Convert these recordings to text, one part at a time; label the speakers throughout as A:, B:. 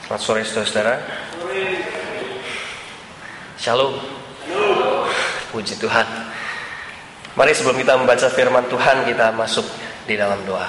A: Selamat sore saudara-saudara. Shalom. Puji Tuhan. Mari sebelum kita membaca firman Tuhan, kita masuk di dalam doa.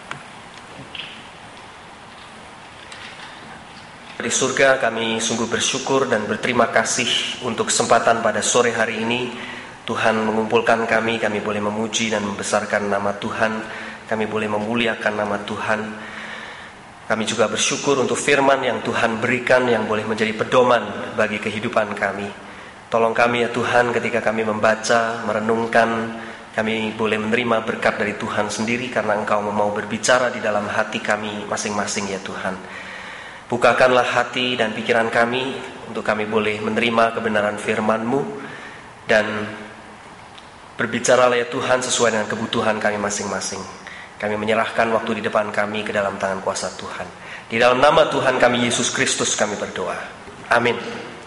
A: Di surga, kami sungguh bersyukur dan berterima kasih untuk kesempatan pada sore hari ini. Tuhan mengumpulkan kami boleh memuji dan membesarkan nama Tuhan. Kami boleh memuliakan nama Tuhan. Kami juga bersyukur untuk firman yang Tuhan berikan yang boleh menjadi pedoman bagi kehidupan kami. Tolong kami ya Tuhan, ketika kami membaca, merenungkan, kami boleh menerima berkat dari Tuhan sendiri karena Engkau mau berbicara di dalam hati kami masing-masing ya Tuhan. Bukakanlah hati dan pikiran kami untuk kami boleh menerima kebenaran firman-Mu, dan berbicaralah ya Tuhan sesuai dengan kebutuhan kami masing-masing. Kami menyerahkan waktu di depan kami ke dalam tangan kuasa Tuhan. Di dalam nama Tuhan kami Yesus Kristus kami berdoa. Amin.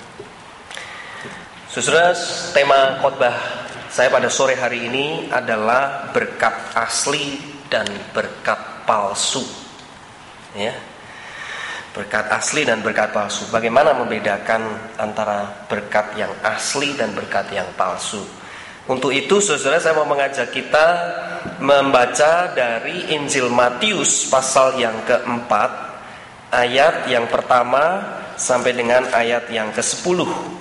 A: Saudara, tema khotbah saya pada sore hari ini adalah berkat asli dan berkat palsu. Ya. Berkat asli dan berkat palsu. Bagaimana membedakan antara berkat yang asli dan berkat yang palsu? Untuk itu, saudara, saya mau mengajak kita membaca dari Injil Matius pasal yang keempat, ayat yang pertama sampai dengan ayat yang ke-10,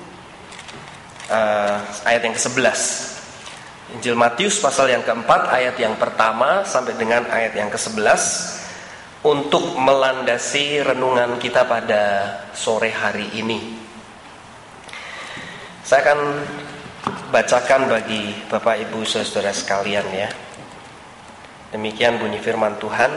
A: ayat yang ke-11. Injil Matius pasal yang keempat, ayat yang pertama sampai dengan ayat yang ke-11, untuk melandasi renungan kita pada sore hari ini. Saya akan bacakan bagi Bapak Ibu Saudara sekalian ya. Demikian bunyi firman Tuhan.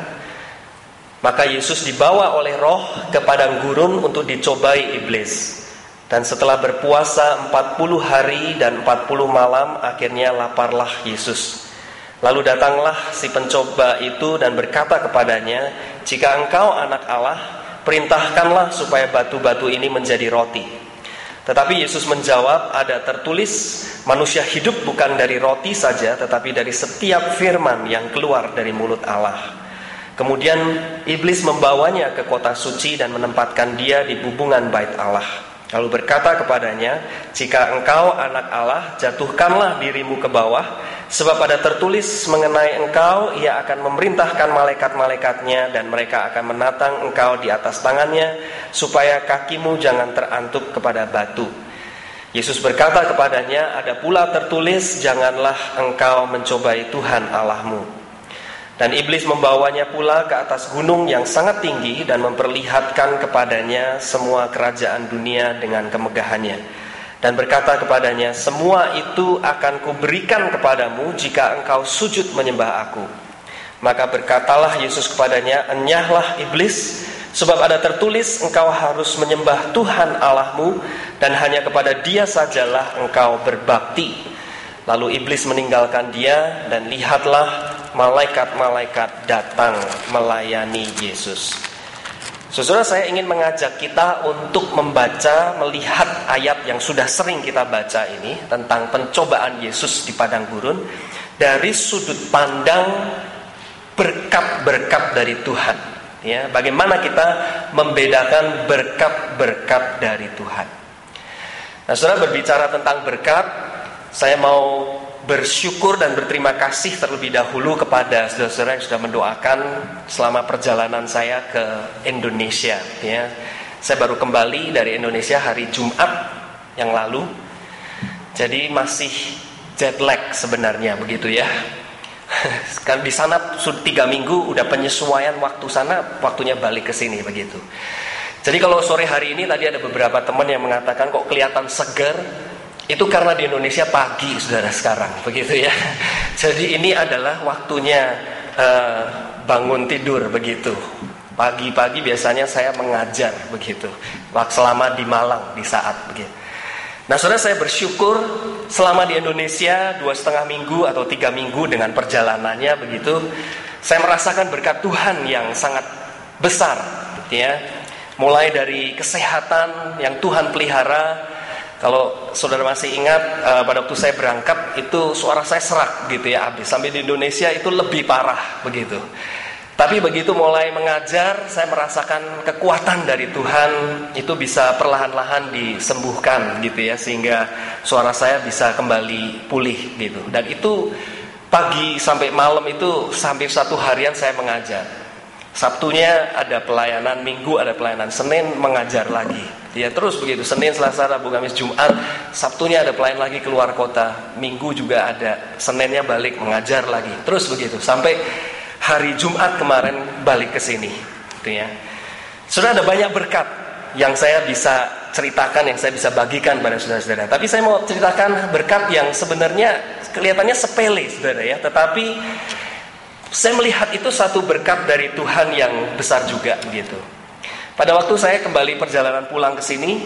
A: Maka Yesus dibawa oleh Roh ke padang gurun untuk dicobai iblis. Dan setelah berpuasa 40 hari dan 40 malam, akhirnya laparlah Yesus. Lalu datanglah si pencoba itu dan berkata kepadanya, "Jika engkau anak Allah, perintahkanlah supaya batu-batu ini menjadi roti." Tetapi Yesus menjawab, "Ada tertulis, manusia hidup bukan dari roti saja, tetapi dari setiap firman yang keluar dari mulut Allah." Kemudian iblis membawanya ke kota suci dan menempatkan dia di bubungan bait Allah. Lalu berkata kepadanya, "Jika engkau anak Allah, jatuhkanlah dirimu ke bawah, sebab ada tertulis mengenai engkau, ia akan memerintahkan malaikat-malaikatnya, dan mereka akan menatang engkau di atas tangannya, supaya kakimu jangan terantuk kepada batu." Yesus berkata kepadanya, "Ada pula tertulis, janganlah engkau mencobai Tuhan Allahmu." Dan iblis membawanya pula ke atas gunung yang sangat tinggi dan memperlihatkan kepadanya semua kerajaan dunia dengan kemegahannya. Dan berkata kepadanya, "Semua itu akan kuberikan kepadamu jika engkau sujud menyembah aku." Maka berkatalah Yesus kepadanya, "Enyahlah iblis, sebab ada tertulis, engkau harus menyembah Tuhan Allahmu, dan hanya kepada Dia sajalah engkau berbakti." Lalu iblis meninggalkan dia, dan lihatlah malaikat-malaikat datang melayani Yesus. Saudara, saya ingin mengajak kita untuk membaca, melihat ayat yang sudah sering kita baca ini tentang pencobaan Yesus di padang gurun dari sudut pandang berkat-berkat dari Tuhan. Ya, bagaimana kita membedakan berkat-berkat dari Tuhan. Nah, saudara, berbicara tentang berkat, saya mau bersyukur dan berterima kasih terlebih dahulu kepada saudara-saudara yang sudah mendoakan selama perjalanan saya ke Indonesia. Ya, saya baru kembali dari Indonesia hari Jumat yang lalu, jadi masih jet lag sebenarnya begitu ya. Kan di sana sudah 3 minggu, udah penyesuaian waktu sana, waktunya balik ke sini begitu. Jadi kalau sore hari ini tadi ada beberapa teman yang mengatakan kok kelihatan segar. Itu karena di Indonesia pagi, saudara, sekarang, begitu ya. Jadi ini adalah waktunya bangun tidur, begitu. Pagi-pagi biasanya saya mengajar, begitu. Selama di Malang, di saat begitu. Nah, saudara, saya bersyukur selama di Indonesia 2,5 minggu atau 3 minggu dengan perjalanannya, begitu. Saya merasakan berkat Tuhan yang sangat besar, ya. Mulai dari kesehatan yang Tuhan pelihara. Kalau saudara masih ingat, pada waktu saya berangkat itu suara saya serak gitu ya, habis. Sampai di Indonesia itu lebih parah begitu. Tapi begitu mulai mengajar, saya merasakan kekuatan dari Tuhan itu bisa perlahan-lahan disembuhkan gitu ya, sehingga suara saya bisa kembali pulih gitu. Dan itu pagi sampai malam itu hampir 1 harian saya mengajar. Sabtunya ada pelayanan, Minggu ada pelayanan, Senin mengajar lagi. Ya terus begitu, Senin, Selasa, Rabu, Kamis, Jumat. Sabtunya ada pelayanan lagi keluar kota, Minggu juga ada, Seninnya balik mengajar lagi. Terus begitu sampai hari Jumat kemarin balik ke sini, gitu ya. Sudah ada banyak berkat yang saya bisa ceritakan, yang saya bisa bagikan pada saudara-saudara. Tapi saya mau ceritakan berkat yang sebenarnya kelihatannya sepele, saudara ya. Tetapi saya melihat itu satu berkat dari Tuhan yang besar juga, begitu. Pada waktu saya kembali perjalanan pulang ke sini,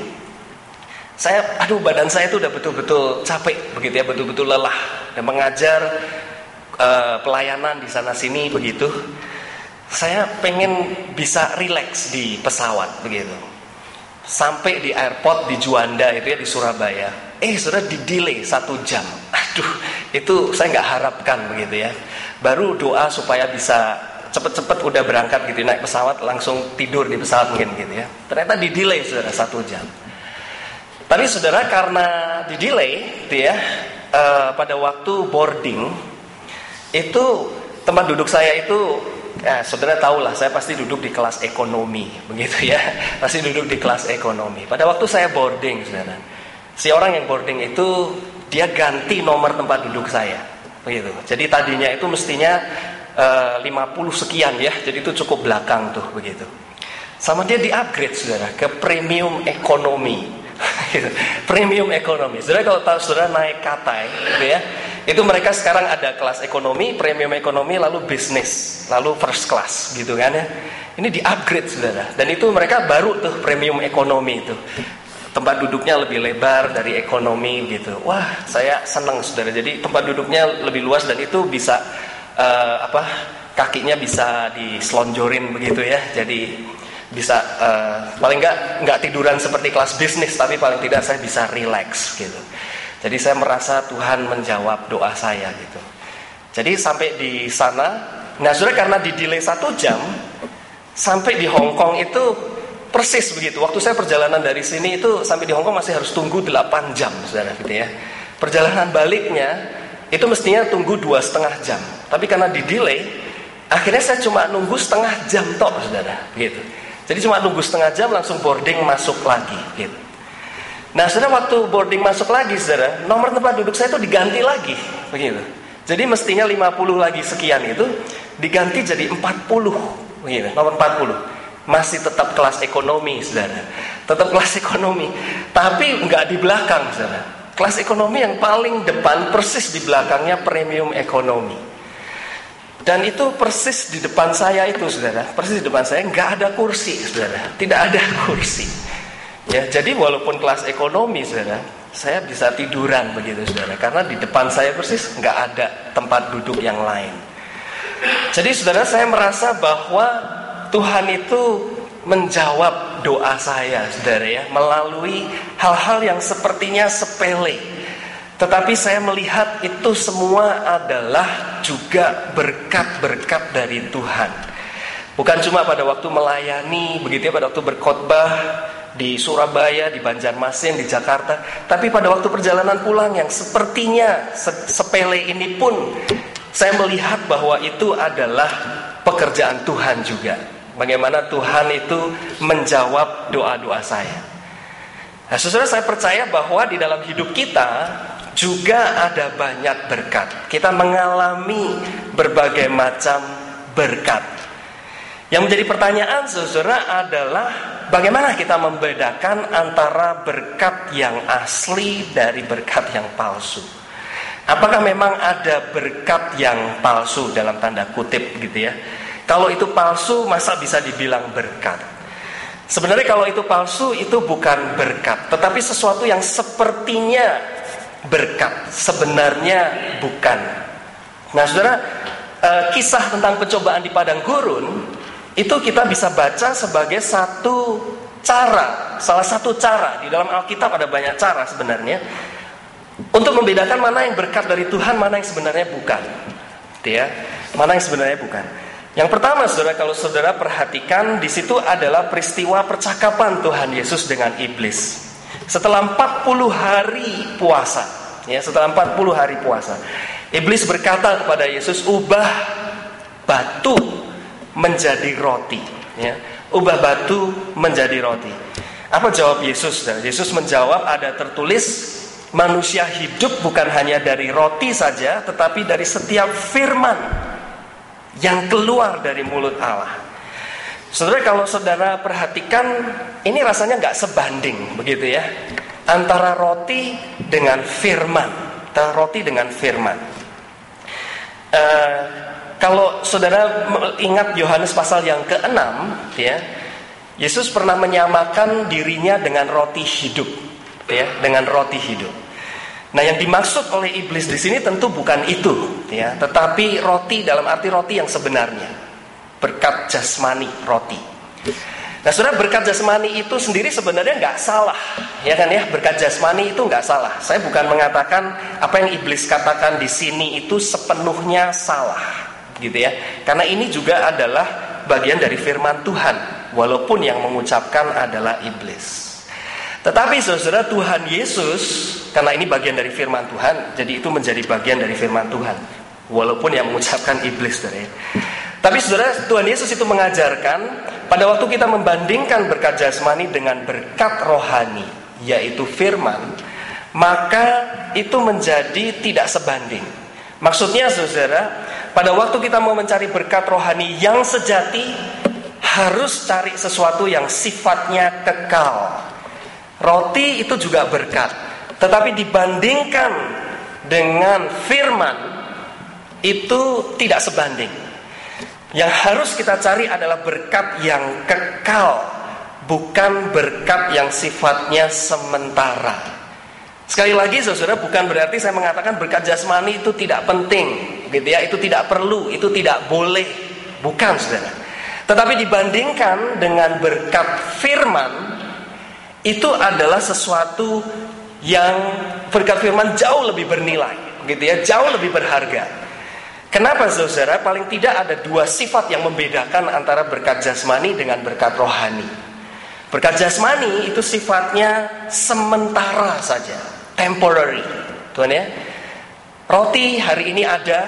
A: badan saya itu udah betul-betul capek, begitu ya, betul-betul lelah dan mengajar. Pelayanan di sana sini begitu. Saya pengen bisa rileks di pesawat begitu. Sampai di airport di Juanda itu ya, di Surabaya. Sudah di delay 1 jam. Aduh, itu saya nggak harapkan begitu ya. Baru doa supaya bisa cepet-cepet udah berangkat gitu, naik pesawat langsung tidur di pesawat mungkin gitu ya. Ternyata di delay saudara 1 jam. Tapi saudara karena di delay gitu ya, pada waktu boarding itu tempat duduk saya itu, saudara tahulah saya pasti duduk di kelas ekonomi, begitu ya, pasti duduk di kelas ekonomi. Pada waktu saya boarding, saudara, si orang yang boarding itu dia ganti nomor tempat duduk saya, begitu. Jadi tadinya itu mestinya 50 sekian ya, jadi itu cukup belakang tuh, begitu. Sama dia di-upgrade, saudara, ke premium ekonomi, premium ekonomi. Saudara kalau tahu saudara naik Katai, gitu ya. Itu mereka sekarang ada kelas ekonomi, premium ekonomi, lalu bisnis, lalu first class gitu kan ya. Ini di-upgrade saudara. Dan itu mereka baru tuh premium ekonomi itu. Tempat duduknya lebih lebar dari ekonomi gitu. Wah, saya senang saudara. Jadi tempat duduknya lebih luas dan itu bisa kakinya bisa diselonjorin begitu ya. Jadi bisa paling nggak tiduran seperti kelas bisnis, tapi paling tidak saya bisa relax gitu. Jadi saya merasa Tuhan menjawab doa saya gitu. Jadi sampai di sana, nah saudara karena di delay 1 jam, sampai di Hong Kong itu persis begitu. Waktu saya perjalanan dari sini itu sampai di Hong Kong masih harus tunggu 8 jam saudara gitu ya. Perjalanan baliknya itu mestinya tunggu 2,5 jam. Tapi karena di delay, akhirnya saya cuma nunggu setengah jam tok saudara gitu. Jadi cuma nunggu setengah jam langsung boarding masuk lagi gitu. Nah, saudara waktu boarding masuk lagi, saudara, nomor tempat duduk saya itu diganti lagi, begitu. Jadi mestinya 50 lagi sekian itu diganti jadi 40, begitu, nomor 40. Masih tetap kelas ekonomi, saudara. Tetap kelas ekonomi, tapi nggak di belakang, saudara. Kelas ekonomi yang paling depan, persis di belakangnya premium ekonomi. Dan itu persis di depan saya itu, saudara. Persis di depan saya nggak ada kursi, saudara. Tidak ada kursi. Ya, jadi walaupun kelas ekonomi, saudara, saya bisa tiduran begitu, saudara, karena di depan saya persis nggak ada tempat duduk yang lain. Jadi, saudara, saya merasa bahwa Tuhan itu menjawab doa saya, saudara ya, melalui hal-hal yang sepertinya sepele. Tetapi saya melihat itu semua adalah juga berkat-berkat dari Tuhan. Bukan cuma pada waktu melayani, begitu ya, pada waktu berkhotbah di Surabaya, di Banjarmasin, di Jakarta. Tapi pada waktu perjalanan pulang yang sepertinya sepele ini pun, saya melihat bahwa itu adalah pekerjaan Tuhan juga. Bagaimana Tuhan itu menjawab doa-doa saya. Nah, saudara, saya percaya bahwa di dalam hidup kita juga ada banyak berkat. Kita mengalami berbagai macam berkat. Yang menjadi pertanyaan, saudara, adalah bagaimana kita membedakan antara berkat yang asli dari berkat yang palsu. Apakah memang ada berkat yang palsu dalam tanda kutip gitu ya? Kalau itu palsu, masa bisa dibilang berkat? Sebenarnya kalau itu palsu, itu bukan berkat, tetapi sesuatu yang sepertinya berkat, sebenarnya bukan. Nah, saudara, kisah tentang pencobaan di padang gurun itu kita bisa baca sebagai satu cara, salah satu cara. Di dalam Alkitab ada banyak cara sebenarnya untuk membedakan mana yang berkat dari Tuhan, mana yang sebenarnya bukan. Ya, mana yang sebenarnya bukan. Yang pertama, saudara, kalau saudara perhatikan, di situ adalah peristiwa percakapan Tuhan Yesus dengan iblis. Setelah 40 hari puasa, setelah 40 hari puasa, iblis berkata kepada Yesus, ubah batu menjadi roti. Ubah batu menjadi roti. Apa jawab Yesus? Yesus menjawab, ada tertulis, manusia hidup bukan hanya dari roti saja, tetapi dari setiap firman yang keluar dari mulut Allah. Saudara, kalau saudara perhatikan, ini rasanya nggak sebanding, begitu ya, antara roti dengan firman. Roti dengan firman. Kalau saudara ingat Yohanes pasal yang ke-6, ya, Yesus pernah menyamakan dirinya dengan roti hidup, ya, dengan roti hidup. Nah, yang dimaksud oleh iblis di sini tentu bukan itu, ya, tetapi roti dalam arti roti yang sebenarnya, berkat jasmani roti. Nah, saudara, berkat jasmani itu sendiri sebenarnya nggak salah, ya kan ya, berkat jasmani itu nggak salah. Saya bukan mengatakan apa yang iblis katakan di sini itu sepenuhnya salah, gitu ya, karena ini juga adalah bagian dari firman Tuhan, walaupun yang mengucapkan adalah iblis. Tetapi saudara, Tuhan Yesus, karena ini bagian dari firman Tuhan, jadi itu menjadi bagian dari firman Tuhan, walaupun yang mengucapkan iblis, saudara. Tapi saudara, Tuhan Yesus itu mengajarkan, pada waktu kita membandingkan berkat jasmani dengan berkat rohani, yaitu firman, maka itu menjadi tidak sebanding. Maksudnya saudara, pada waktu kita mau mencari berkat rohani yang sejati, harus cari sesuatu yang sifatnya kekal. Roti itu juga berkat, tetapi dibandingkan dengan firman, itu tidak sebanding. Yang harus kita cari adalah berkat yang kekal, bukan berkat yang sifatnya sementara. Sekali lagi saudara, bukan berarti saya mengatakan berkat jasmani itu tidak penting, gitu ya, itu tidak perlu, itu tidak boleh, bukan saudara. Tetapi dibandingkan dengan berkat firman, itu adalah sesuatu yang berkat firman jauh lebih bernilai, gitu ya, jauh lebih berharga. Kenapa saudara? Paling tidak ada dua sifat yang membedakan antara berkat jasmani dengan berkat rohani. Berkat jasmani itu sifatnya sementara saja, temporary, Tuhan ya. Roti hari ini ada,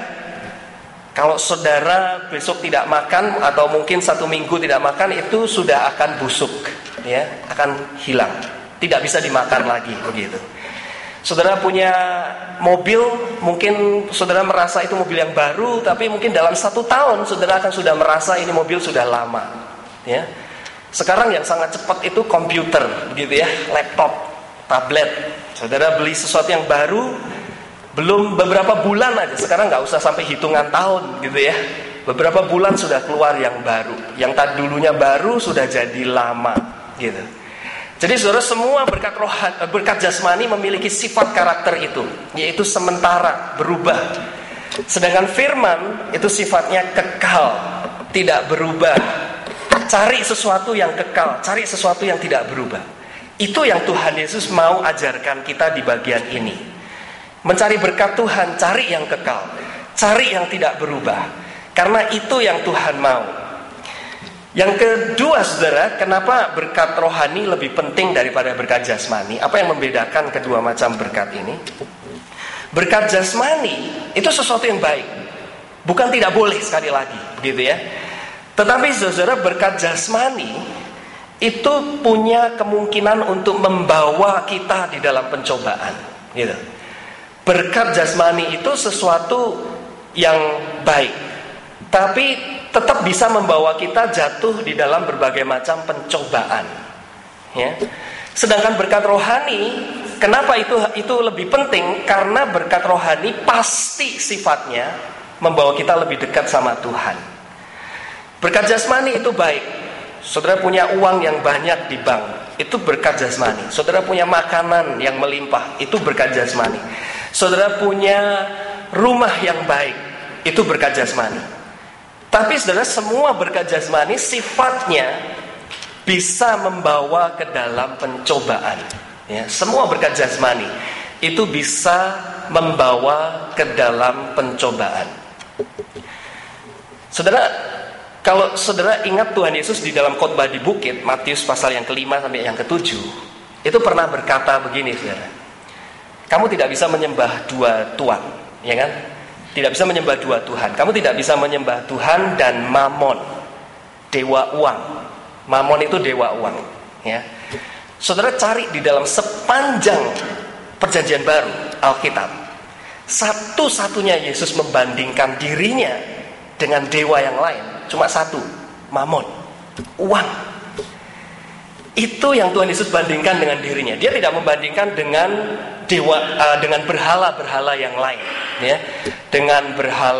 A: kalau saudara besok tidak makan atau mungkin 1 minggu tidak makan, itu sudah akan busuk, ya, akan hilang, tidak bisa dimakan lagi, begitu. Saudara punya mobil, mungkin saudara merasa itu mobil yang baru, tapi mungkin dalam 1 tahun saudara akan sudah merasa ini mobil sudah lama, ya. Sekarang yang sangat cepat itu komputer, begitu ya, laptop, tablet. Saudara beli sesuatu yang baru, belum beberapa bulan aja, sekarang nggak usah sampai hitungan tahun, gitu ya. Beberapa bulan sudah keluar yang baru, yang tadi dulunya baru sudah jadi lama, gitu. Jadi saudara, semua berkat jasmani memiliki sifat karakter itu, yaitu sementara, berubah. Sedangkan firman itu sifatnya kekal, tidak berubah. Cari sesuatu yang kekal, cari sesuatu yang tidak berubah. Itu yang Tuhan Yesus mau ajarkan kita di bagian ini. Mencari berkat Tuhan, cari yang kekal, cari yang tidak berubah, karena itu yang Tuhan mau. Yang kedua saudara, kenapa berkat rohani lebih penting daripada berkat jasmani? Apa yang membedakan kedua macam berkat ini? Berkat jasmani itu sesuatu yang baik, bukan tidak boleh, sekali lagi, begitu ya. Tetapi saudara, berkat jasmani itu punya kemungkinan untuk membawa kita di dalam pencobaan, gitu. Berkat jasmani itu sesuatu yang baik, tapi tetap bisa membawa kita jatuh di dalam berbagai macam pencobaan, ya. Sedangkan berkat rohani, kenapa itu lebih penting? Karena berkat rohani pasti sifatnya membawa kita lebih dekat sama Tuhan. Berkat jasmani itu baik. Saudara punya uang yang banyak di bank, itu berkat jasmani. Saudara punya makanan yang melimpah, itu berkat jasmani. Saudara punya rumah yang baik, itu berkat jasmani. Tapi saudara, semua berkat jasmani sifatnya bisa membawa ke dalam pencobaan, ya. Semua berkat jasmani itu bisa membawa ke dalam pencobaan. Saudara, Kalau saudara ingat Tuhan Yesus di dalam khotbah di bukit, Matius pasal yang ke-5 sampai yang ke-7, itu pernah berkata begini, saudara. Kamu tidak bisa menyembah dua tuan, ya kan? Tidak bisa menyembah dua Tuhan. Kamu tidak bisa menyembah Tuhan dan Mamon, dewa uang. Mamon itu dewa uang, ya. Saudara cari di dalam sepanjang Perjanjian Baru, Alkitab, satu-satunya Yesus membandingkan dirinya dengan dewa yang lain cuma satu, Mamon, uang. Itu yang Tuhan Yesus bandingkan dengan dirinya. Dia tidak membandingkan dengan dewa, dengan berhala-berhala yang lain, ya, dengan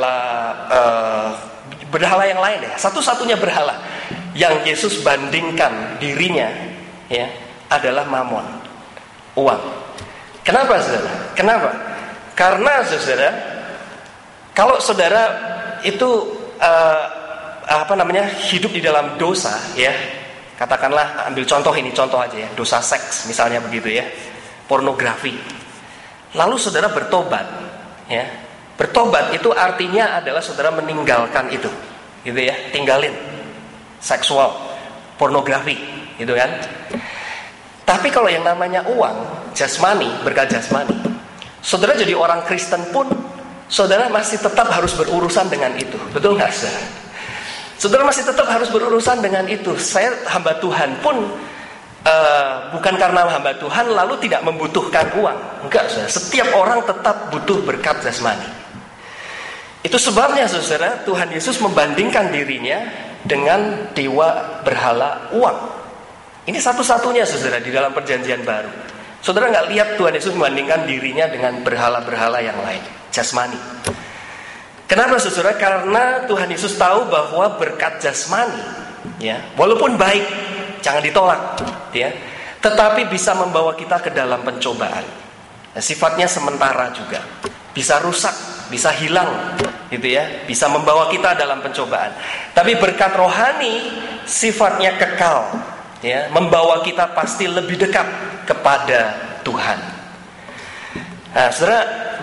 A: berhala yang lain, ya. Satu-satunya berhala yang Yesus bandingkan dirinya, ya, adalah Mamon, uang. Kenapa, saudara? Kenapa? Karena, saudara, kalau saudara itu hidup di dalam dosa, ya, katakanlah ambil contoh ini, contoh aja ya, dosa seks misalnya begitu ya, pornografi. Lalu saudara bertobat, ya, bertobat itu artinya adalah saudara meninggalkan itu, gitu ya, tinggalin seksual, pornografi, gitu kan. Tapi kalau yang namanya uang, jasmani, berkat jasmani, saudara jadi orang Kristen pun, saudara masih tetap harus berurusan dengan itu, betul nggak, saudara? Saudara masih tetap harus berurusan dengan itu. Saya hamba Tuhan pun bukan karena hamba Tuhan lalu tidak membutuhkan uang. Enggak, saudara. Setiap orang tetap butuh berkat jasmani. Itu sebabnya, saudara, Tuhan Yesus membandingkan dirinya dengan dewa berhala uang. Ini satu-satunya, saudara, di dalam Perjanjian Baru. Saudara nggak lihat Tuhan Yesus membandingkan dirinya dengan berhala-berhala yang lain, jasmani. Kenapa, saudara? Karena Tuhan Yesus tahu bahwa berkat jasmani, ya, walaupun baik, jangan ditolak, ya, tetapi bisa membawa kita ke dalam pencobaan. Nah, sifatnya sementara juga, bisa rusak, bisa hilang, gitu ya, bisa membawa kita dalam pencobaan. Tapi berkat rohani sifatnya kekal, ya, membawa kita pasti lebih dekat kepada Tuhan. Nah, saudara,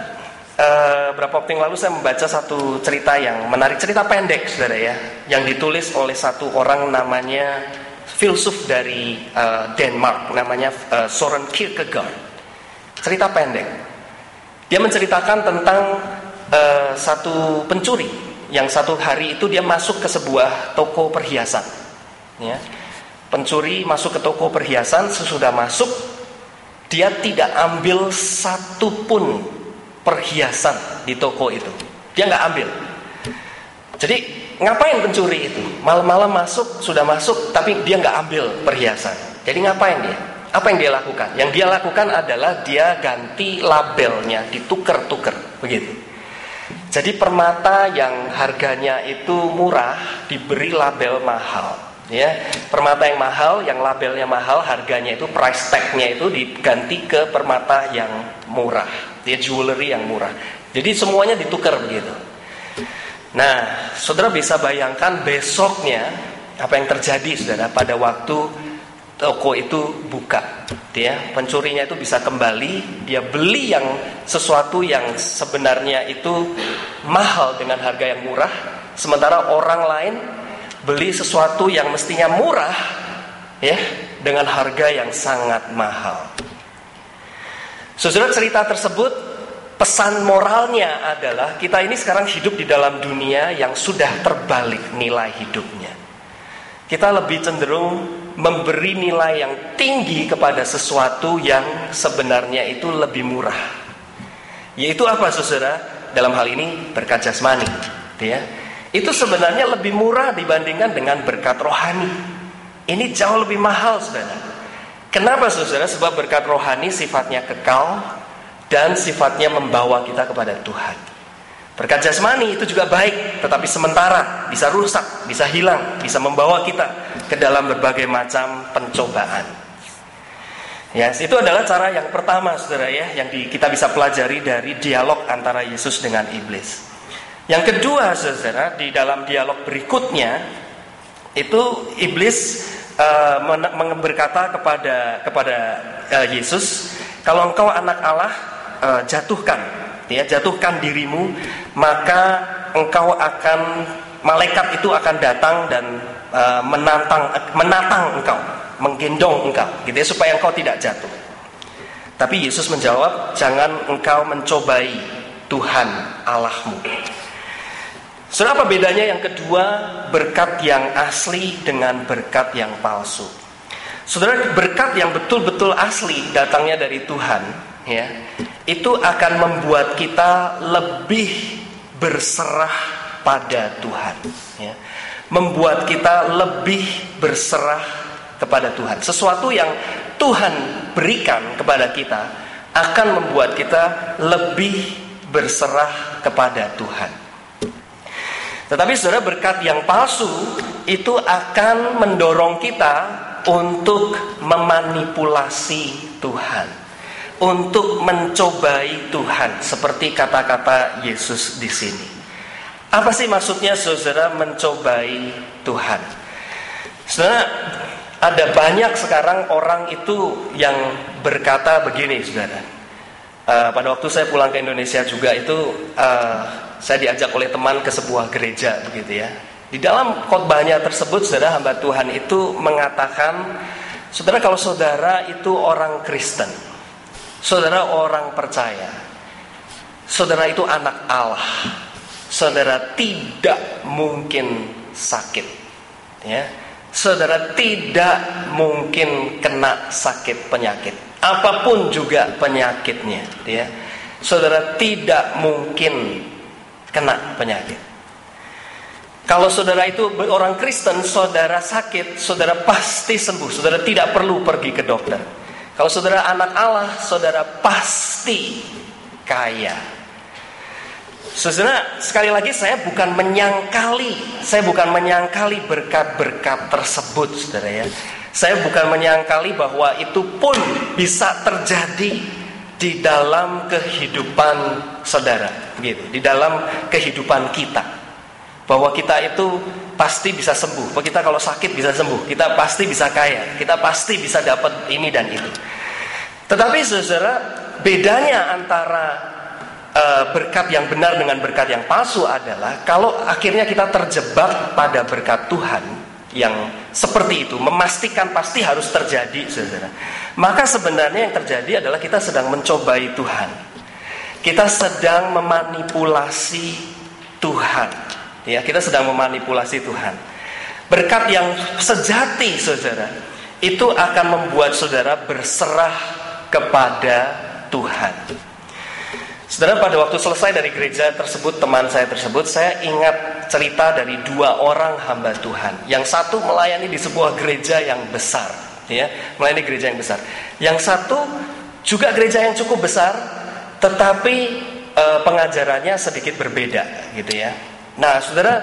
A: berapa waktu yang lalu saya membaca satu cerita yang menarik, cerita pendek, saudara, ya, yang ditulis oleh satu orang namanya filsuf dari Denmark, namanya Søren Kierkegaard. Cerita pendek. Dia menceritakan tentang satu pencuri yang satu hari itu dia masuk ke sebuah toko perhiasan, ya. Pencuri masuk ke toko perhiasan, sesudah masuk dia tidak ambil satu pun perhiasan di toko itu. Dia nggak ambil. Jadi ngapain pencuri itu? Malam-malam masuk, sudah masuk, tapi dia nggak ambil perhiasan. Jadi ngapain dia? Apa yang dia lakukan? Yang dia lakukan adalah dia ganti labelnya, ditukar-tukar, begitu. Jadi permata yang harganya itu murah diberi label mahal, ya. Permata yang mahal, yang labelnya mahal, harganya itu price tag-nya itu diganti ke permata yang murah. Dia jewelry yang murah. Jadi semuanya ditukar begitu. Nah, saudara bisa bayangkan besoknya apa yang terjadi, saudara, pada waktu toko itu buka. Dia pencurinya itu bisa kembali, dia beli yang sesuatu yang sebenarnya itu mahal dengan harga yang murah, sementara orang lain beli sesuatu yang mestinya murah, ya, dengan harga yang sangat mahal. Saudara, cerita tersebut pesan moralnya adalah kita ini sekarang hidup di dalam dunia yang sudah terbalik nilai hidupnya. Kita lebih cenderung memberi nilai yang tinggi kepada sesuatu yang sebenarnya itu lebih murah. Yaitu apa, saudara? Dalam hal ini berkat jasmani, ya. Itu sebenarnya lebih murah dibandingkan dengan berkat rohani. Ini jauh lebih mahal, saudara. Kenapa, saudara? Sebab berkat rohani sifatnya kekal dan sifatnya membawa kita kepada Tuhan. Berkat jasmani itu juga baik, tetapi sementara, bisa rusak, bisa hilang, bisa membawa kita ke dalam berbagai macam pencobaan. Ya, itu adalah cara yang pertama, saudara, ya, yang kita bisa pelajari dari dialog antara Yesus dengan iblis. Yang kedua, saudara, di dalam dialog berikutnya itu iblis berkata kepada Yesus, kalau engkau anak Allah, jatuhkan dirimu, maka engkau akan malaikat itu akan datang dan menatang engkau, menggendong engkau, gitu ya, supaya engkau tidak jatuh. Tapi Yesus menjawab, jangan engkau mencobai Tuhan Allahmu. Saudara, apa bedanya yang kedua, berkat yang asli dengan berkat yang palsu? Saudara, berkat yang betul-betul asli datangnya dari Tuhan, ya, itu akan membuat kita lebih berserah pada Tuhan, ya. Membuat kita lebih berserah kepada Tuhan. Sesuatu yang Tuhan berikan kepada kita akan membuat kita lebih berserah kepada Tuhan. Tetapi saudara, berkat yang palsu itu akan mendorong kita untuk memanipulasi Tuhan, untuk mencobai Tuhan, seperti kata-kata Yesus di sini. Apa sih maksudnya saudara mencobai Tuhan? Saudara, ada banyak sekarang orang itu yang berkata begini, saudara. Pada waktu saya pulang ke Indonesia juga itu, saya diajak oleh teman ke sebuah gereja, begitu ya. Di dalam khotbahnya tersebut, saudara, hamba Tuhan itu mengatakan, saudara, kalau saudara itu orang Kristen, saudara orang percaya, saudara itu anak Allah, saudara tidak mungkin sakit, ya. Saudara tidak mungkin kena sakit penyakit, apapun juga penyakitnya, ya. Saudara tidak mungkin kena penyakit. Kalau saudara itu orang Kristen, saudara sakit, saudara pasti sembuh, saudara tidak perlu pergi ke dokter. Kalau saudara anak Allah, saudara pasti kaya. Saudara, sekali lagi saya bukan menyangkali berkat-berkat tersebut, saudara ya. Saya bukan menyangkali bahwa itu pun bisa terjadi di dalam kehidupan saudara, gitu, di dalam kehidupan kita. Bahwa kita itu pasti bisa sembuh, bahwa kita kalau sakit bisa sembuh, kita pasti bisa kaya, kita pasti bisa dapat ini dan itu. Tetapi saudara, bedanya antara berkat yang benar dengan berkat yang palsu adalah kalau akhirnya kita terjebak pada berkat Tuhan yang seperti itu, memastikan pasti harus terjadi, saudara. Maka sebenarnya yang terjadi adalah kita sedang mencobai Tuhan. Kita sedang memanipulasi Tuhan. Ya, kita sedang memanipulasi Tuhan. Berkat yang sejati, saudara, itu akan membuat saudara berserah kepada Tuhan. Saudara, pada waktu selesai dari gereja tersebut, teman saya tersebut, saya ingat cerita dari dua orang hamba Tuhan. Yang satu melayani di sebuah gereja yang besar, ya, melayani gereja yang besar. Yang satu juga gereja yang cukup besar, tetapi pengajarannya sedikit berbeda, gitu ya. Nah, saudara,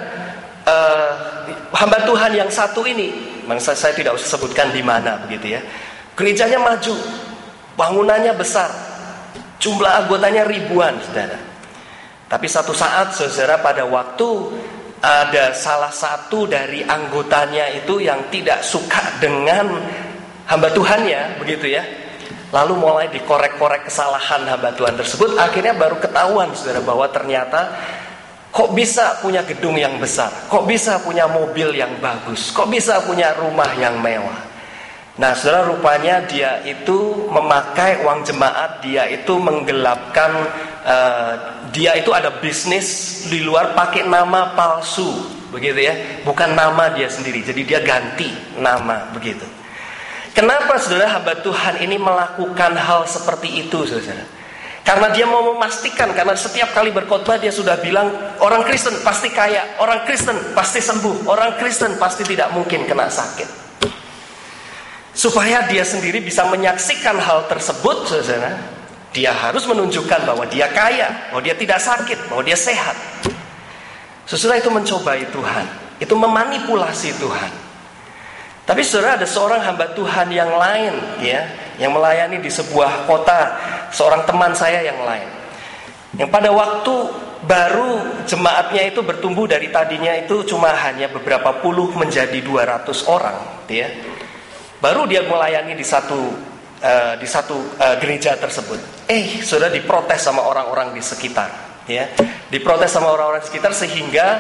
A: hamba Tuhan yang satu ini, saya tidak usah sebutkan di mana, begitu ya. Gerejanya maju, bangunannya besar, jumlah anggotanya ribuan, saudara. Tapi satu saat, saudara, pada waktu ada salah satu dari anggotanya itu yang tidak suka dengan hamba Tuhannya, begitu ya. Lalu mulai dikorek-korek kesalahan hamba Tuhan tersebut. Akhirnya baru ketahuan, saudara, bahwa ternyata kok bisa punya gedung yang besar, kok bisa punya mobil yang bagus, kok bisa punya rumah yang mewah. Nah, saudara, rupanya dia itu memakai uang jemaat, dia itu menggelapkan, dia itu ada bisnis di luar pakai nama palsu, begitu ya, bukan nama dia sendiri, jadi dia ganti nama, begitu. Kenapa, saudara, hamba Tuhan ini melakukan hal seperti itu, saudara? Karena dia mau memastikan, karena setiap kali berkhotbah dia sudah bilang, orang Kristen pasti kaya, orang Kristen pasti sembuh, orang Kristen pasti tidak mungkin kena sakit. Supaya dia sendiri bisa menyaksikan hal tersebut, saudara, dia harus menunjukkan bahwa dia kaya, bahwa dia tidak sakit, bahwa dia sehat. Saudara, itu mencobai Tuhan, itu memanipulasi Tuhan. Tapi saudara, ada seorang hamba Tuhan yang lain, ya, yang melayani di sebuah kota, seorang teman saya yang lain, yang pada waktu baru jemaatnya itu bertumbuh dari tadinya itu cuma hanya beberapa puluh menjadi 200 orang, ya. Baru dia melayani di satu gereja tersebut. Saudara, diprotes sama orang-orang di sekitar, ya. Diprotes sama orang-orang di sekitar sehingga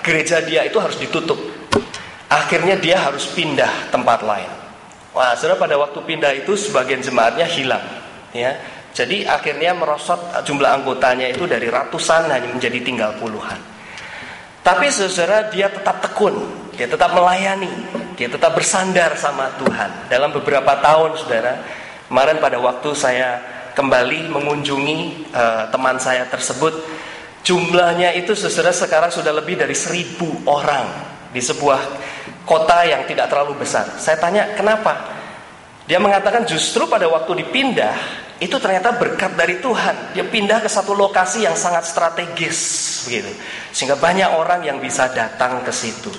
A: gereja dia itu harus ditutup. Akhirnya dia harus pindah tempat lain. Wah, saudara, pada waktu pindah itu sebagian jemaatnya hilang, ya. Jadi akhirnya merosot jumlah anggotanya itu dari ratusan hanya menjadi tinggal puluhan. Tapi saudara, dia tetap tekun, dia tetap melayani, dia tetap bersandar sama Tuhan. Dalam beberapa tahun, saudara, kemarin pada waktu saya kembali mengunjungi teman saya tersebut, jumlahnya itu saudara sekarang sudah lebih dari 1.000 orang di sebuah kota yang tidak terlalu besar. Saya tanya kenapa? Dia mengatakan justru pada waktu dipindah itu ternyata berkat dari Tuhan. Dia pindah ke satu lokasi yang sangat strategis, begitu, sehingga banyak orang yang bisa datang ke situ.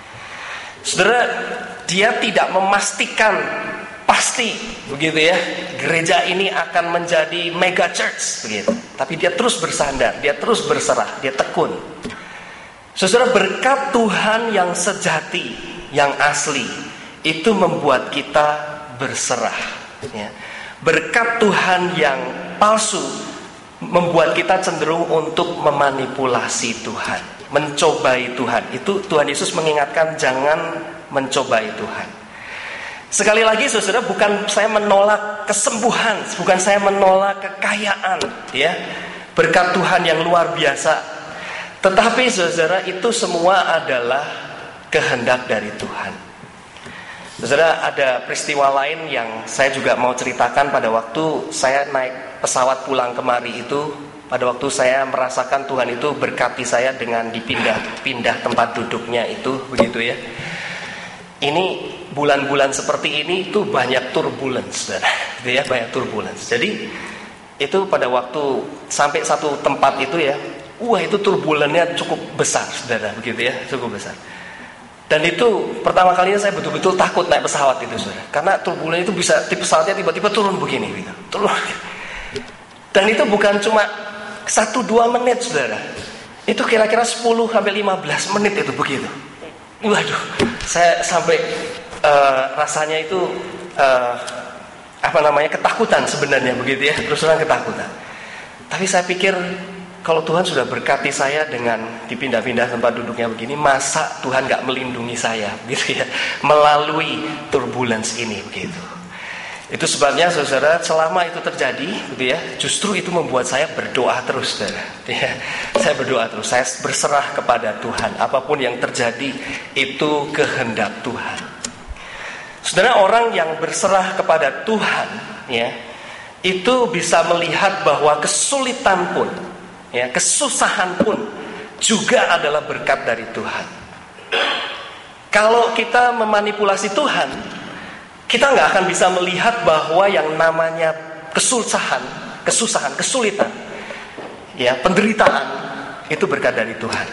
A: Saudara, dia tidak memastikan pasti, begitu ya, gereja ini akan menjadi mega church, begitu. Tapi dia terus bersandar, dia terus berserah, dia tekun. Saudara, berkat Tuhan yang sejati, yang asli, itu membuat kita berserah, ya. Berkat Tuhan yang palsu membuat kita cenderung untuk memanipulasi Tuhan, mencobai Tuhan. Itu Tuhan Yesus mengingatkan, jangan mencobai Tuhan. Sekali lagi saudara, bukan saya menolak kesembuhan, bukan saya menolak kekayaan, ya, berkat Tuhan yang luar biasa. Tetapi saudara, itu semua adalah kehendak dari Tuhan. Saudara, ada peristiwa lain yang saya juga mau ceritakan pada waktu saya naik pesawat pulang kemari itu. Pada waktu saya merasakan Tuhan itu berkati saya dengan dipindah tempat duduknya itu, begitu ya. Ini bulan-bulan seperti ini itu banyak turbulence, saudara, gitu ya, banyak turbulence. Jadi itu pada waktu sampai satu tempat itu ya, itu turbulennya cukup besar, saudara, begitu ya, cukup besar. Dan itu pertama kalinya saya betul-betul takut naik pesawat itu, saudara, karena turbulen itu bisa pesawatnya tiba-tiba turun begini, gitu, turun. Dan itu bukan cuma 1-2 menit, saudara, itu kira-kira 10-15 menit itu begitu. Waduh, saya sampai rasanya itu ketakutan sebenarnya, begitu ya, terus terang ketakutan. Tapi saya pikir, kalau Tuhan sudah berkati saya dengan dipindah-pindah tempat duduknya begini, masa Tuhan gak melindungi saya, gitu ya, melalui turbulence ini, begitu. Itu sebabnya saudara, selama itu terjadi, gitu ya, justru itu membuat saya berdoa terus, saudara. Ya, saya berdoa terus, saya berserah kepada Tuhan. Apapun yang terjadi itu kehendak Tuhan. Saudara, orang yang berserah kepada Tuhan, ya, itu bisa melihat bahwa kesulitan pun, ya, kesusahan pun juga adalah berkat dari Tuhan. Kalau kita memanipulasi Tuhan, kita nggak akan bisa melihat bahwa yang namanya kesusahan, kesulitan, ya, penderitaan itu berkat dari Tuhan.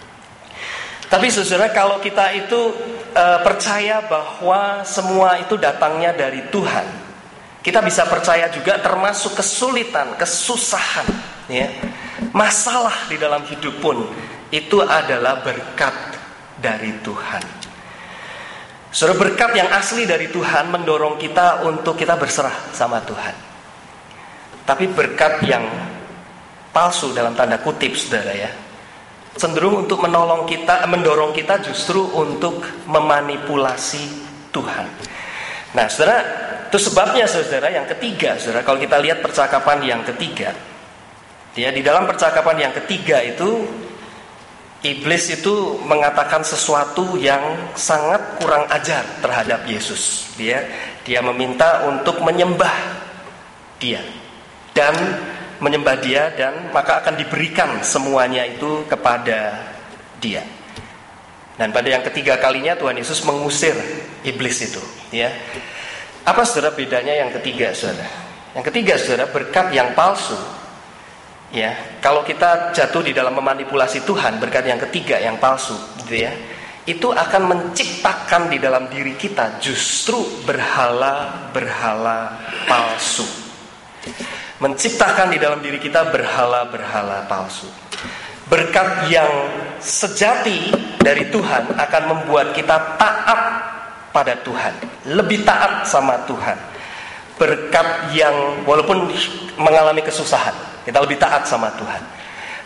A: Tapi saudara, kalau kita itu percaya bahwa semua itu datangnya dari Tuhan, kita bisa percaya juga termasuk kesulitan, kesusahan, ya, masalah di dalam hidup pun itu adalah berkat dari Tuhan. Saudara, berkat yang asli dari Tuhan mendorong kita untuk kita berserah sama Tuhan. Tapi berkat yang palsu dalam tanda kutip, saudara, ya, cenderung untuk mendorong kita justru untuk memanipulasi Tuhan. Nah, saudara, itu sebabnya saudara, yang ketiga, saudara, kalau kita lihat percakapan yang ketiga, ya, di dalam percakapan yang ketiga itu iblis itu mengatakan sesuatu yang sangat kurang ajar terhadap Yesus. Dia meminta untuk menyembah dia dan maka akan diberikan semuanya itu kepada dia. Dan pada yang ketiga kalinya Tuhan Yesus mengusir iblis itu, ya. Apa saudara bedanya yang ketiga, saudara? Yang ketiga, saudara, berkat yang palsu, ya, kalau kita jatuh di dalam memanipulasi Tuhan, berkat yang ketiga yang palsu, gitu ya, itu akan menciptakan di dalam diri kita justru berhala-berhala palsu. Menciptakan di dalam diri kita berhala-berhala palsu. Berkat yang sejati dari Tuhan akan membuat kita taat pada Tuhan, lebih taat sama Tuhan. Berkat yang walaupun mengalami kesusahan, kita lebih taat sama Tuhan.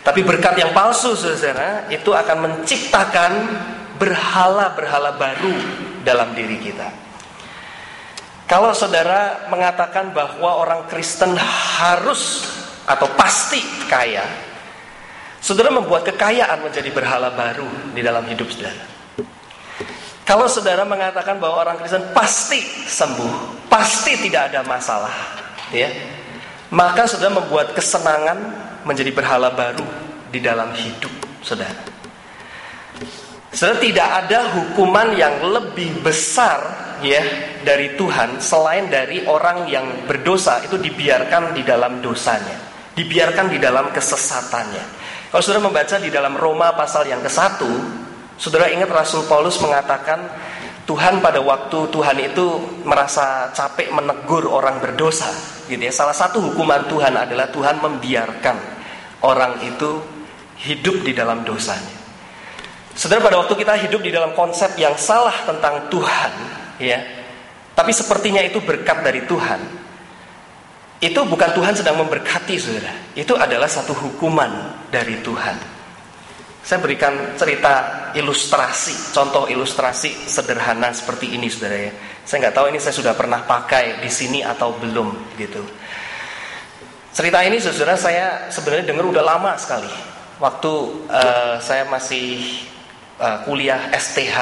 A: Tapi berkat yang palsu, saudara, itu akan menciptakan berhala-berhala baru dalam diri kita. Kalau saudara mengatakan bahwa orang Kristen harus atau pasti kaya, saudara membuat kekayaan menjadi berhala baru di dalam hidup saudara. Kalau saudara mengatakan bahwa orang Kristen pasti sembuh, pasti tidak ada masalah, ya, maka saudara membuat kesenangan menjadi berhala baru di dalam hidup saudara. Saudara, tidak ada hukuman yang lebih besar, ya, dari Tuhan selain dari orang yang berdosa itu dibiarkan di dalam dosanya, dibiarkan di dalam kesesatannya. Kalau saudara membaca di dalam Roma pasal yang ke-1, saudara ingat Rasul Paulus mengatakan Tuhan pada waktu Tuhan itu merasa capek menegur orang berdosa, gitu ya. Salah satu hukuman Tuhan adalah Tuhan membiarkan orang itu hidup di dalam dosanya. Saudara, pada waktu kita hidup di dalam konsep yang salah tentang Tuhan, ya, tapi sepertinya itu berkat dari Tuhan. Itu bukan Tuhan sedang memberkati, saudara. Itu adalah satu hukuman dari Tuhan. Saya berikan cerita ilustrasi, contoh ilustrasi sederhana seperti ini, saudara, ya. Saya nggak tahu ini saya sudah pernah pakai di sini atau belum, gitu. Cerita ini, saudara, saya sebenarnya dengar udah lama sekali. Waktu saya masih kuliah STH,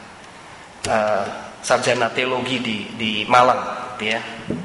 A: sarjana teologi di Malang, ya.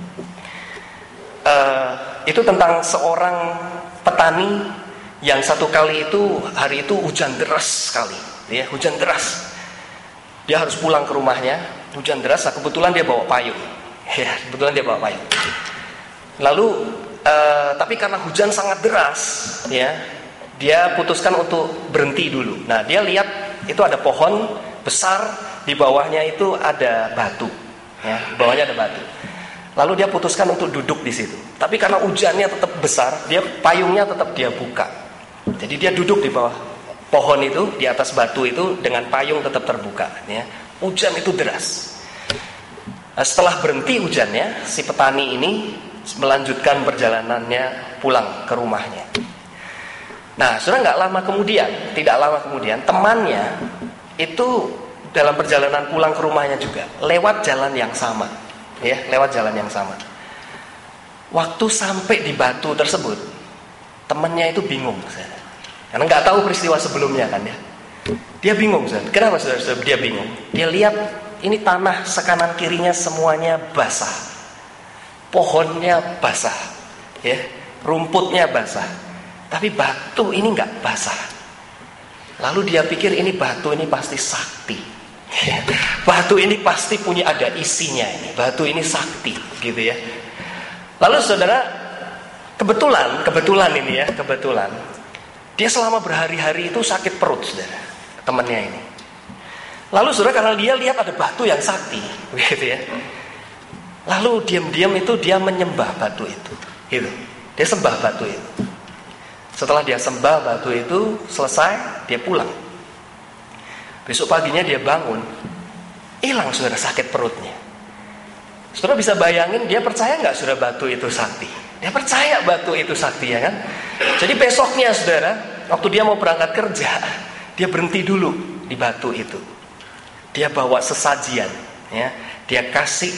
A: Itu tentang seorang petani yang satu kali itu hari itu hujan deras sekali, ya, hujan deras. Dia harus pulang ke rumahnya, hujan deras. Nah, kebetulan dia bawa payung, ya, kebetulan dia bawa payung. Lalu, tapi karena hujan sangat deras, ya, dia putuskan untuk berhenti dulu. Nah, dia lihat itu ada pohon besar, di bawahnya itu ada batu, ya, bawahnya ada batu. Lalu dia putuskan untuk duduk di situ. Tapi karena hujannya tetap besar, payungnya tetap dia buka. Jadi dia duduk di bawah pohon itu, di atas batu itu dengan payung tetap terbuka, ya. Hujan itu deras. Nah, setelah berhenti hujannya, si petani ini melanjutkan perjalanannya pulang ke rumahnya. Nah, sudah tidak lama kemudian temannya itu dalam perjalanan pulang ke rumahnya juga lewat jalan yang sama, ya, lewat jalan yang sama. Waktu sampai di batu tersebut, temannya itu bingung, saudara. Karena nggak tahu peristiwa sebelumnya kan, ya. Dia bingung, saudara. Kenapa, saudara? Dia bingung. Dia lihat ini tanah sekanan kirinya semuanya basah, pohonnya basah, ya, rumputnya basah. Tapi batu ini nggak basah. Lalu dia pikir ini batu ini pasti sakti. Batu ini pasti punya ada isinya ini. Batu ini sakti, gitu ya. Lalu saudara, kebetulan ini ya, kebetulan dia selama berhari-hari itu sakit perut, saudara, temannya ini. Lalu saudara, karena dia lihat ada batu yang sakti, gitu ya. Lalu diam-diam itu dia menyembah batu itu, gitu. Dia sembah batu itu. Setelah dia sembah batu itu selesai, dia pulang. Besok paginya dia bangun, hilang, saudara, sakit perutnya. Saudara bisa bayangin, dia percaya nggak, saudara, batu itu sakti? Dia percaya batu itu sakti, ya kan? Jadi besoknya, saudara, waktu dia mau berangkat kerja, dia berhenti dulu di batu itu. Dia bawa sesajian, ya, dia kasih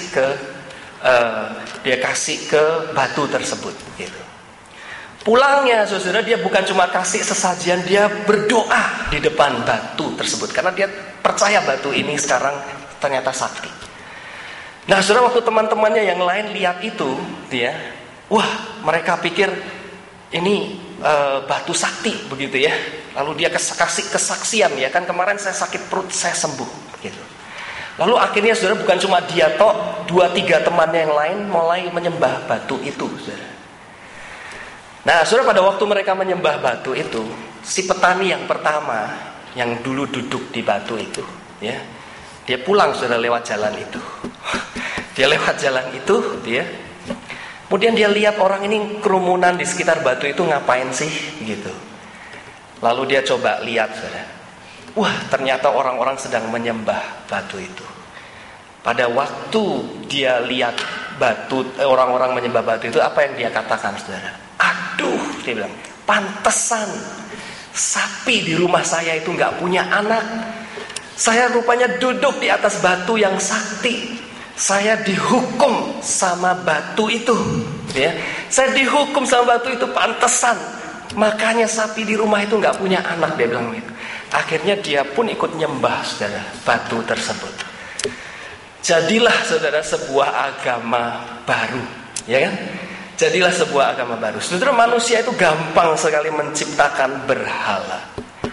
A: ke batu tersebut, gitu. Pulangnya, saudara, dia bukan cuma kasih sesajian, dia berdoa di depan batu tersebut karena dia percaya batu ini sekarang ternyata sakti. Nah, saudara, waktu teman-temannya yang lain lihat itu, dia, wah, mereka pikir ini batu sakti, begitu ya. Lalu dia kasih kesaksian, ya kan, kemarin saya sakit perut, saya sembuh, gitu. Lalu akhirnya, saudara, bukan cuma dia tok, 2-3 temannya yang lain mulai menyembah batu itu, saudara. Nah, saudara, pada waktu mereka menyembah batu itu, si petani yang pertama yang dulu duduk di batu itu, ya, dia pulang, saudara, lewat jalan itu. Dia lewat jalan itu, dia. Kemudian dia lihat orang ini kerumunan di sekitar batu itu ngapain sih, gitu. Lalu dia coba lihat, saudara. Wah, ternyata orang-orang sedang menyembah batu itu. Pada waktu dia lihat orang-orang menyembah batu itu, apa yang dia katakan, saudara? Aduh, dia bilang, pantesan sapi di rumah saya itu nggak punya anak. Saya rupanya duduk di atas batu yang sakti. Saya dihukum sama batu itu, ya. Saya dihukum sama batu itu, pantesan. Makanya sapi di rumah itu nggak punya anak, dia bilang gitu. Akhirnya dia pun ikut nyembah, saudara, batu tersebut. Jadilah, saudara, sebuah agama baru, ya kan? Jadilah sebuah agama baru. Saudara, manusia itu gampang sekali menciptakan berhala.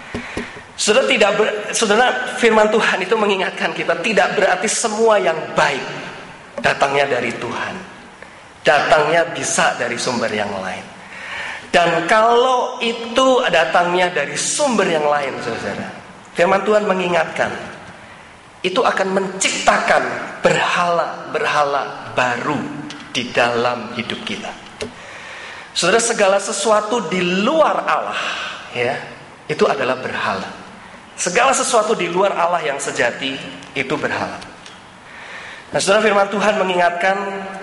A: Saudara, firman Tuhan itu mengingatkan kita, tidak berarti semua yang baik datangnya dari Tuhan. Datangnya bisa dari sumber yang lain. Dan kalau itu datangnya dari sumber yang lain, saudara, firman Tuhan mengingatkan, itu akan menciptakan berhala-berhala baru di dalam hidup kita. Saudara, segala sesuatu di luar Allah, ya, itu adalah berhala. Segala sesuatu di luar Allah yang sejati itu berhala. Nah, saudara, firman Tuhan mengingatkan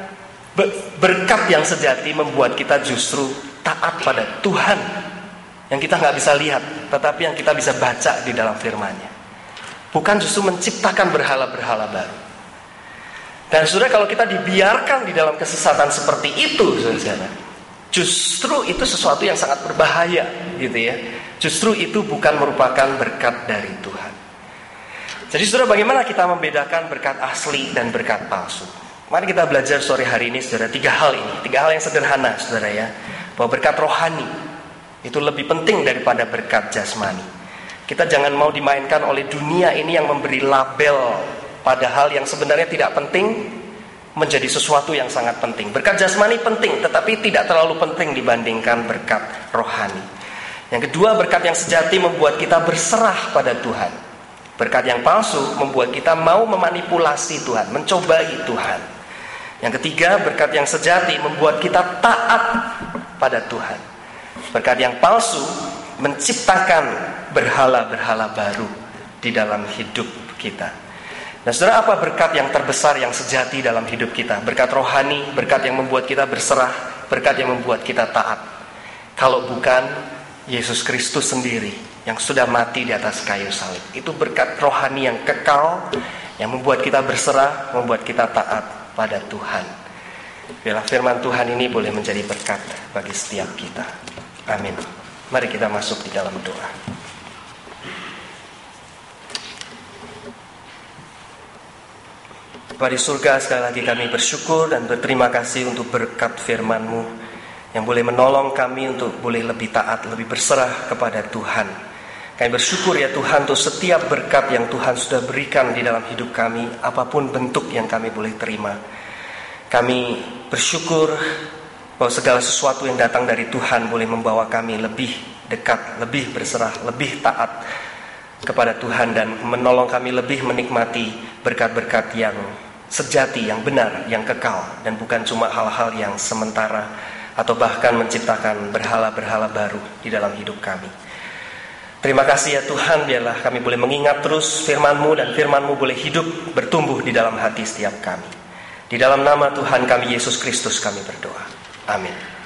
A: berkat yang sejati membuat kita justru taat pada Tuhan yang kita nggak bisa lihat, tetapi yang kita bisa baca di dalam firman-Nya. Bukan justru menciptakan berhala-berhala baru. Dan saudara, kalau kita dibiarkan di dalam kesesatan seperti itu, saudara, justru itu sesuatu yang sangat berbahaya, gitu ya. Justru itu bukan merupakan berkat dari Tuhan. Jadi saudara, bagaimana kita membedakan berkat asli dan berkat palsu? Mari kita belajar sore hari ini, saudara, 3 hal ini. 3 hal yang sederhana, saudara, ya. Bahwa berkat rohani itu lebih penting daripada berkat jasmani. Kita jangan mau dimainkan oleh dunia ini yang memberi label padahal yang sebenarnya tidak penting menjadi sesuatu yang sangat penting. Berkat jasmani penting, tetapi tidak terlalu penting dibandingkan berkat rohani. Yang kedua, berkat yang sejati membuat kita berserah pada Tuhan. Berkat yang palsu membuat kita mau memanipulasi Tuhan, mencobai Tuhan. Yang ketiga, berkat yang sejati membuat kita taat pada Tuhan. Berkat yang palsu menciptakan berhala-berhala baru di dalam hidup kita. Nah, saudara, apa berkat yang terbesar yang sejati dalam hidup kita? Berkat rohani, berkat yang membuat kita berserah, berkat yang membuat kita taat. Kalau bukan Yesus Kristus sendiri yang sudah mati di atas kayu salib. Itu berkat rohani yang kekal, yang membuat kita berserah, membuat kita taat pada Tuhan. Biarlah firman Tuhan ini boleh menjadi berkat bagi setiap kita. Amin. Mari kita masuk di dalam doa. Bapa di surga, sekali lagi kami bersyukur dan berterima kasih untuk berkat firman-Mu yang boleh menolong kami untuk boleh lebih taat, lebih berserah kepada Tuhan. Kami bersyukur ya Tuhan untuk setiap berkat yang Tuhan sudah berikan di dalam hidup kami, apapun bentuk yang kami boleh terima. Kami bersyukur bahwa segala sesuatu yang datang dari Tuhan boleh membawa kami lebih dekat, lebih berserah, lebih taat kepada Tuhan dan menolong kami lebih menikmati berkat-berkat yang sejati, yang benar, yang kekal, dan bukan cuma hal-hal yang sementara atau bahkan menciptakan berhala-berhala baru di dalam hidup kami. Terima kasih ya Tuhan, biarlah kami boleh mengingat terus firman-Mu dan firman-Mu boleh hidup, bertumbuh di dalam hati setiap kami. Di dalam nama Tuhan kami Yesus Kristus kami berdoa. Amin.